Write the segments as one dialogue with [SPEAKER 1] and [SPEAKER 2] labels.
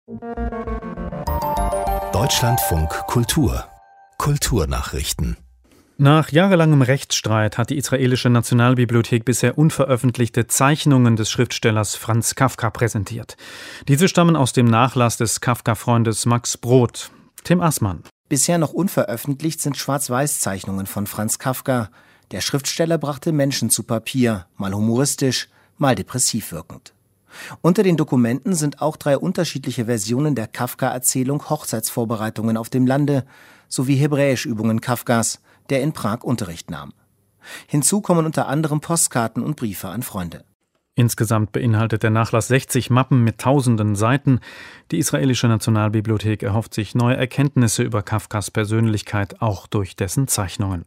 [SPEAKER 1] Deutschlandfunk Kultur. Kulturnachrichten.
[SPEAKER 2] Nach jahrelangem Rechtsstreit hat die israelische Nationalbibliothek bisher unveröffentlichte Zeichnungen des Schriftstellers Franz Kafka präsentiert. Diese stammen aus dem Nachlass des Kafka-Freundes Max Brod. Tim Assmann.
[SPEAKER 3] Bisher noch unveröffentlicht sind Schwarz-Weiß-Zeichnungen von Franz Kafka. Der Schriftsteller brachte Menschen zu Papier, mal humoristisch, mal depressiv wirkend. Unter den Dokumenten sind auch 3 unterschiedliche Versionen der Kafka-Erzählung Hochzeitsvorbereitungen auf dem Lande sowie Hebräischübungen Kafkas, der in Prag Unterricht nahm. Hinzu kommen unter anderem Postkarten und Briefe an Freunde.
[SPEAKER 2] Insgesamt beinhaltet der Nachlass 60 Mappen mit tausenden Seiten. Die israelische Nationalbibliothek erhofft sich neue Erkenntnisse über Kafkas Persönlichkeit, auch durch dessen Zeichnungen.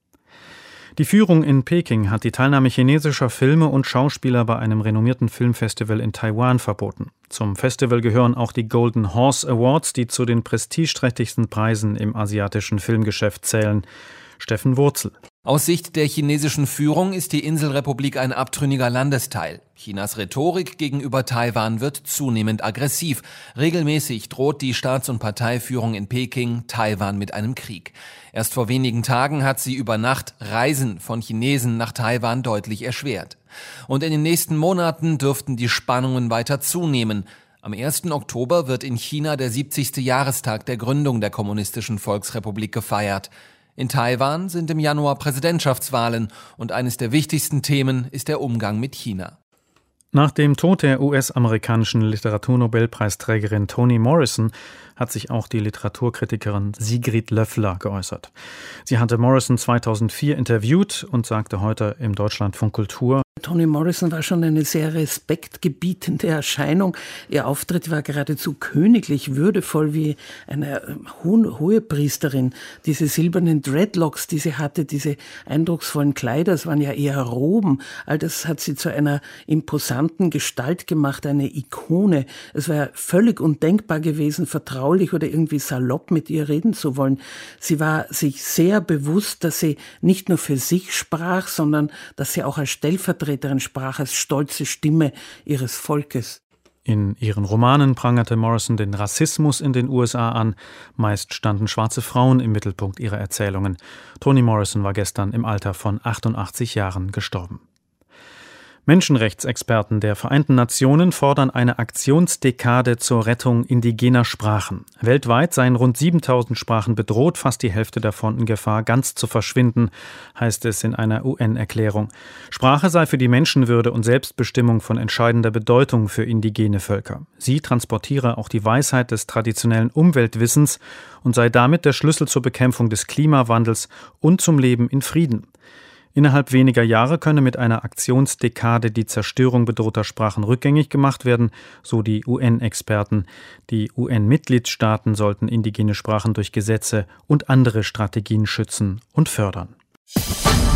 [SPEAKER 2] Die Führung in Peking hat die Teilnahme chinesischer Filme und Schauspieler bei einem renommierten Filmfestival in Taiwan verboten. Zum Festival gehören auch die Golden Horse Awards, die zu den prestigeträchtigsten Preisen im asiatischen Filmgeschäft zählen. Steffen Wurzel.
[SPEAKER 4] Aus Sicht der chinesischen Führung ist die Inselrepublik ein abtrünniger Landesteil. Chinas Rhetorik gegenüber Taiwan wird zunehmend aggressiv. Regelmäßig droht die Staats- und Parteiführung in Peking Taiwan mit einem Krieg. Erst vor wenigen Tagen hat sie über Nacht Reisen von Chinesen nach Taiwan deutlich erschwert. Und in den nächsten Monaten dürften die Spannungen weiter zunehmen. Am 1. Oktober wird in China der 70. Jahrestag der Gründung der Kommunistischen Volksrepublik gefeiert. In Taiwan sind im Januar Präsidentschaftswahlen und eines der wichtigsten Themen ist der Umgang mit China.
[SPEAKER 2] Nach dem Tod der US-amerikanischen Literaturnobelpreisträgerin Toni Morrison hat sich auch die Literaturkritikerin Sigrid Löffler geäußert. Sie hatte Morrison 2004 interviewt und sagte heute im Deutschlandfunk Kultur:
[SPEAKER 5] Toni Morrison war schon eine sehr respektgebietende Erscheinung. Ihr Auftritt war geradezu königlich, würdevoll wie eine Hohepriesterin. Diese silbernen Dreadlocks, die sie hatte, diese eindrucksvollen Kleider, das waren ja eher Roben. All das hat sie zu einer imposanten Gestalt gemacht, eine Ikone. Es war völlig undenkbar gewesen, vertraulich oder irgendwie salopp mit ihr reden zu wollen. Sie war sich sehr bewusst, dass sie nicht nur für sich sprach, sondern dass sie auch als Stellvertreterin sprach, als stolze Stimme ihres Volkes.
[SPEAKER 2] In ihren Romanen prangerte Morrison den Rassismus in den USA an. Meist standen schwarze Frauen im Mittelpunkt ihrer Erzählungen. Toni Morrison war gestern im Alter von 88 Jahren gestorben. Menschenrechtsexperten der Vereinten Nationen fordern eine Aktionsdekade zur Rettung indigener Sprachen. Weltweit seien rund 7000 Sprachen bedroht, fast die Hälfte davon in Gefahr, ganz zu verschwinden, heißt es in einer UN-Erklärung. Sprache sei für die Menschenwürde und Selbstbestimmung von entscheidender Bedeutung für indigene Völker. Sie transportiere auch die Weisheit des traditionellen Umweltwissens und sei damit der Schlüssel zur Bekämpfung des Klimawandels und zum Leben in Frieden. Innerhalb weniger Jahre könne mit einer Aktionsdekade die Zerstörung bedrohter Sprachen rückgängig gemacht werden, so die UN-Experten. Die UN-Mitgliedstaaten sollten indigene Sprachen durch Gesetze und andere Strategien schützen und fördern.